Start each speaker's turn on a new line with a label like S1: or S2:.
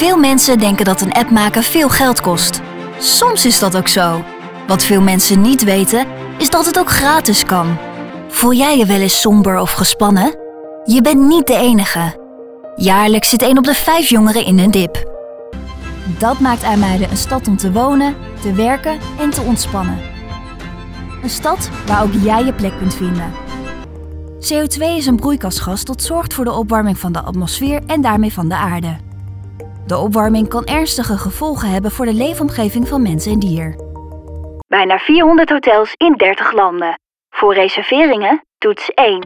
S1: Veel mensen denken dat een app maken veel geld kost. Soms is dat ook zo. Wat veel mensen niet weten, is dat het ook gratis kan. Voel jij je wel eens somber of gespannen? Je bent niet de enige. Jaarlijks zit 1 op de 5 jongeren in een dip. Dat maakt IJmuiden een stad om te wonen, te werken en te ontspannen. Een stad waar ook jij je plek kunt vinden. CO2 is een broeikasgas dat zorgt voor de opwarming van de atmosfeer en daarmee van de aarde. De opwarming kan ernstige gevolgen hebben voor de leefomgeving van mens en dier. Bijna 400 hotels in 30 landen. Voor reserveringen toets 1.